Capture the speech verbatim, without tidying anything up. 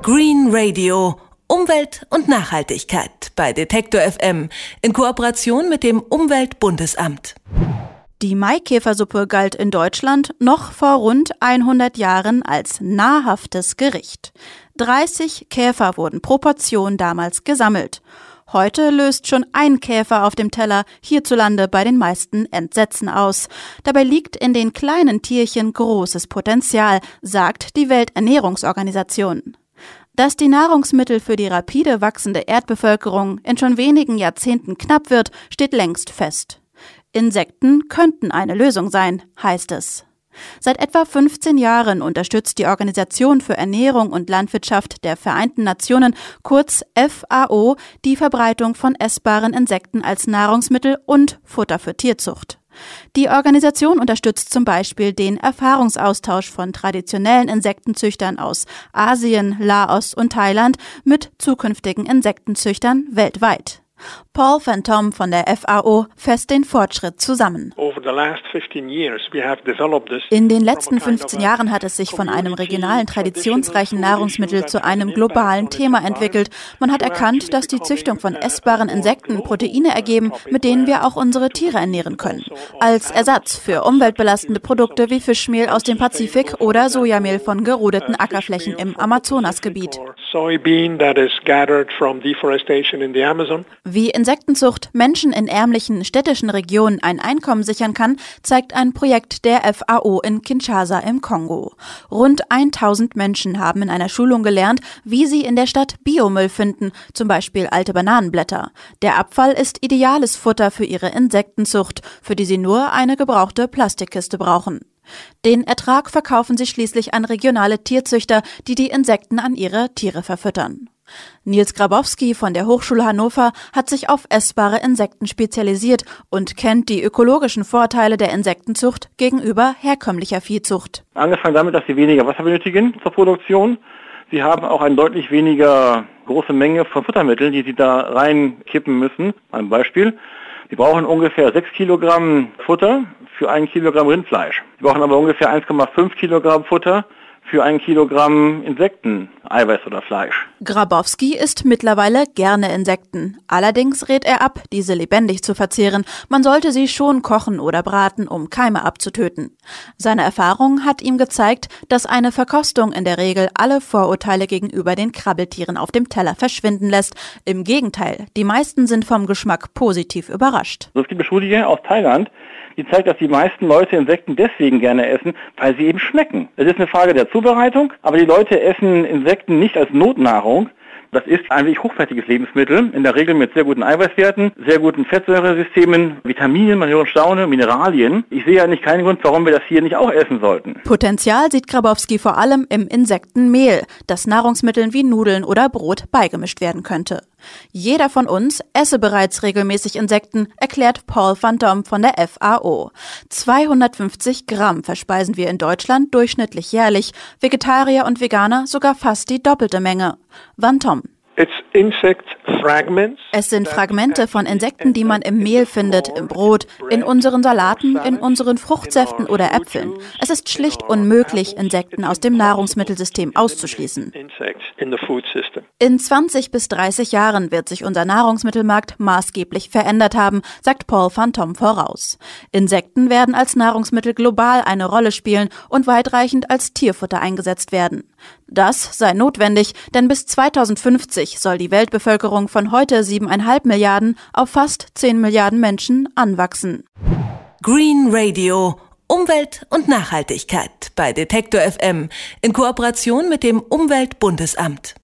Green Radio. Umwelt und Nachhaltigkeit bei Detektor F M in Kooperation mit dem Umweltbundesamt. Die Maikäfersuppe galt in Deutschland noch vor rund hundert Jahren als nahrhaftes Gericht. dreißig Käfer wurden pro Portion damals gesammelt. Heute löst schon ein Käfer auf dem Teller hierzulande bei den meisten Entsetzen aus. Dabei liegt in den kleinen Tierchen großes Potenzial, sagt die Welternährungsorganisation. Dass die Nahrungsmittel für die rapide wachsende Erdbevölkerung in schon wenigen Jahrzehnten knapp wird, steht längst fest. Insekten könnten eine Lösung sein, heißt es. Seit etwa fünfzehn Jahren unterstützt die Organisation für Ernährung und Landwirtschaft der Vereinten Nationen, kurz F A O, die Verbreitung von essbaren Insekten als Nahrungsmittel und Futter für Tierzucht. Die Organisation unterstützt zum Beispiel den Erfahrungsaustausch von traditionellen Insektenzüchtern aus Asien, Laos und Thailand mit zukünftigen Insektenzüchtern weltweit. Paul Van Tom von der F A O fasst den Fortschritt zusammen. In den letzten fünfzehn Jahren hat es sich von einem regionalen, traditionsreichen Nahrungsmittel zu einem globalen Thema entwickelt. Man hat erkannt, dass die Züchtung von essbaren Insekten Proteine ergeben, mit denen wir auch unsere Tiere ernähren können. Als Ersatz für umweltbelastende Produkte wie Fischmehl aus dem Pazifik oder Sojamehl von gerodeten Ackerflächen im Amazonasgebiet. Wie Insektenzucht Menschen in ärmlichen städtischen Regionen ein Einkommen sichern kann, zeigt ein Projekt der F A O in Kinshasa im Kongo. Rund tausend Menschen haben in einer Schulung gelernt, wie sie in der Stadt Biomüll finden, zum Beispiel alte Bananenblätter. Der Abfall ist ideales Futter für ihre Insektenzucht, für die sie nur eine gebrauchte Plastikkiste brauchen. Den Ertrag verkaufen sie schließlich an regionale Tierzüchter, die die Insekten an ihre Tiere verfüttern. Nils Grabowski von der Hochschule Hannover hat sich auf essbare Insekten spezialisiert und kennt die ökologischen Vorteile der Insektenzucht gegenüber herkömmlicher Viehzucht. Angefangen damit, dass sie weniger Wasser benötigen zur Produktion. Sie haben auch eine deutlich weniger große Menge von Futtermitteln, die sie da reinkippen müssen. Ein Beispiel. Sie brauchen ungefähr sechs Kilogramm Futter für ein Kilogramm Rindfleisch. Sie brauchen aber ungefähr eins Komma fünf Kilogramm Futter für ein Kilogramm Insekten, Eiweiß oder Fleisch. Grabowski isst mittlerweile gerne Insekten. Allerdings rät er ab, diese lebendig zu verzehren. Man sollte sie schon kochen oder braten, um Keime abzutöten. Seine Erfahrung hat ihm gezeigt, dass eine Verkostung in der Regel alle Vorurteile gegenüber den Krabbeltieren auf dem Teller verschwinden lässt. Im Gegenteil, die meisten sind vom Geschmack positiv überrascht. Es gibt eine Studie aus Thailand, die zeigt, dass die meisten Leute Insekten deswegen gerne essen, weil sie eben schmecken. Es ist eine Frage der Zubereitung, aber die Leute essen Insekten nicht als Notnahrung. Das ist ein wirklich hochwertiges Lebensmittel, in der Regel mit sehr guten Eiweißwerten, sehr guten Fettsäuresystemen, Vitaminen, man hört und staune, Mineralien. Ich sehe ja nicht keinen Grund, warum wir das hier nicht auch essen sollten. Potenzial sieht Grabowski vor allem im Insektenmehl, das Nahrungsmitteln wie Nudeln oder Brot beigemischt werden könnte. Jeder von uns esse bereits regelmäßig Insekten, erklärt Paul Van Dom von der F A O. zweihundertfünfzig Gramm verspeisen wir in Deutschland durchschnittlich jährlich, Vegetarier und Veganer sogar fast die doppelte Menge. Van Dom. Es sind Fragmente von Insekten, die man im Mehl findet, im Brot, in unseren Salaten, in unseren Fruchtsäften oder Äpfeln. Es ist schlicht unmöglich, Insekten aus dem Nahrungsmittelsystem auszuschließen. In zwanzig bis dreißig Jahren wird sich unser Nahrungsmittelmarkt maßgeblich verändert haben, sagt Paul Van Tom voraus. Insekten werden als Nahrungsmittel global eine Rolle spielen und weitreichend als Tierfutter eingesetzt werden. Das sei notwendig, denn bis zweitausendfünfzig soll die Weltbevölkerung von heute siebeneinhalb Milliarden auf fast zehn Milliarden Menschen anwachsen. Green Radio. Umwelt und Nachhaltigkeit bei Detektor F M in Kooperation mit dem Umweltbundesamt.